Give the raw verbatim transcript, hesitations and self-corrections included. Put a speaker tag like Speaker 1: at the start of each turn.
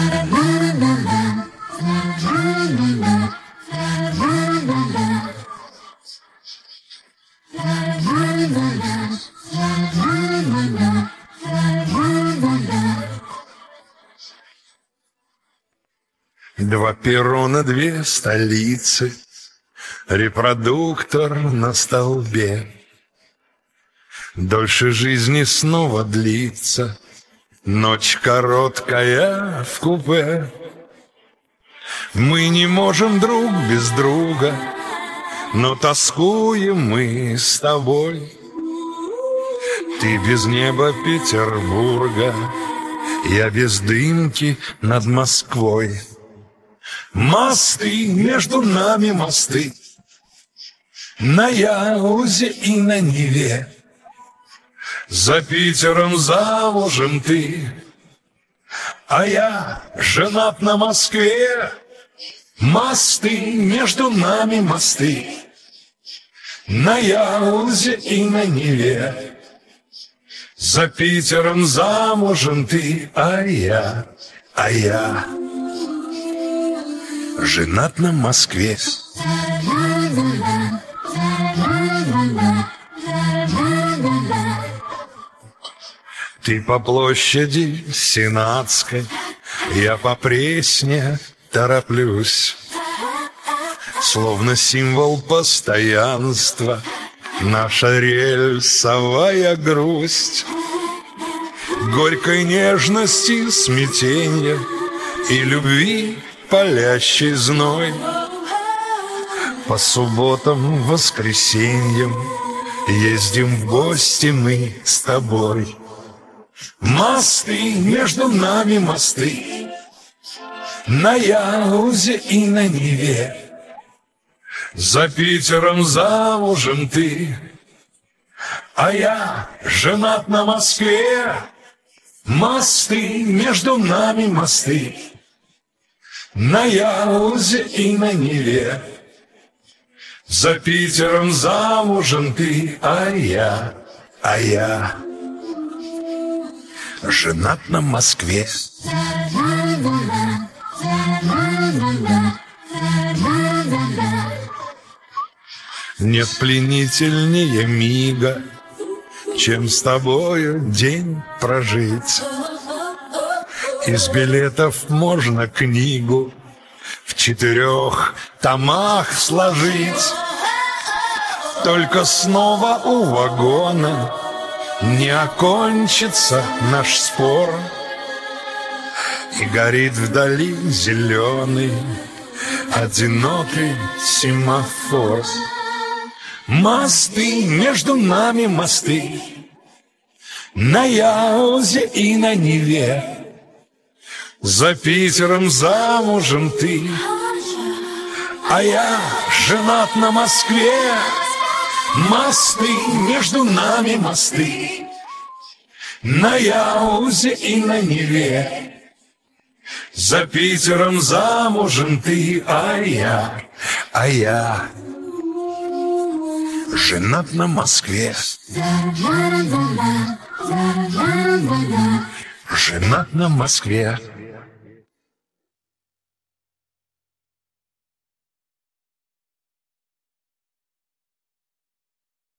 Speaker 1: Два перрона, две столицы, репродуктор на столбе. Дольше жизни снова длится, ночь короткая в купе. Мы не можем друг без друга, но тоскуем мы с тобой. Ты без неба Петербурга, я без дымки над Москвой. Мосты, между нами мосты, на Яузе и на Неве. За Питером замужем ты, а я женат на Москве. Мосты, между нами мосты, на Яузе и на Неве. За Питером замужем ты, а я, а я женат на Москве. Ты по площади Сенатской, я по Пресне тороплюсь. Словно символ постоянства, наша рельсовая грусть. Горькой нежности смятенья и любви палящий зной. По субботам, воскресеньям ездим в гости мы с тобой. Мосты, между нами мосты, на Яузе и на Неве. За Питером замужем ты, а я женат на Москве. Мосты, между нами мосты, на Яузе и на Неве. За Питером замужем ты, а я, а я женат на Москве. Нет пленительнее мига, чем с тобою день прожить. Из билетов можно книгу в четырех томах сложить. Только снова у вагона не окончится наш спор, и горит вдали зеленый одинокий семафор. Мосты, между нами мосты, на Яузе и на Неве. За Питером замужем ты, а я женат на Москве. Мосты, между нами мосты, на Яузе и на Неве. За Питером замужем ты, а я, а я женат на Москве. Женат на Москве.